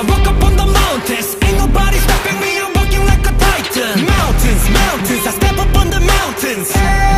I walk up on the mountains. Ain't nobody stopping me, I'm walking like a titan. Mountains, mountains, I step up on the mountains.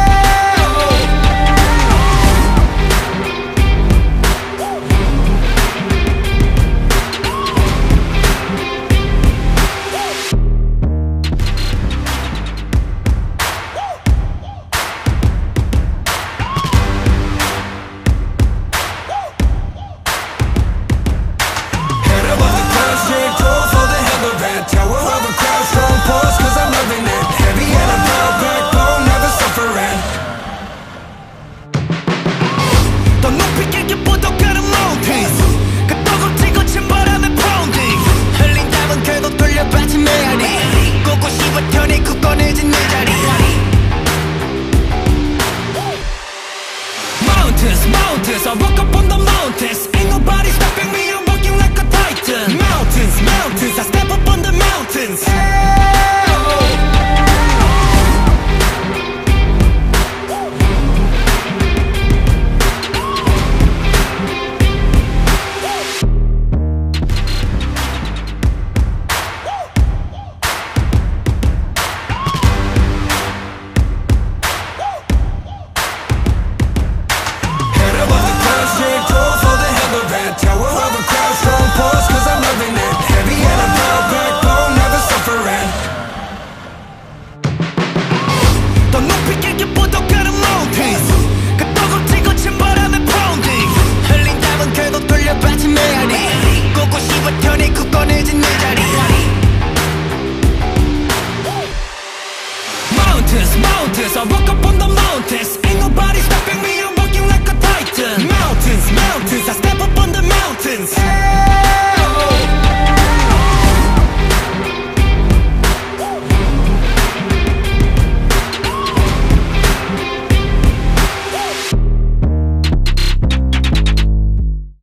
Mountains, I walk up on the mountains. Ain't nobody stopping me, I'm walking like a titan. Mountains, mountains, I step up on the mountains. Mountains, I walk up on the mountains.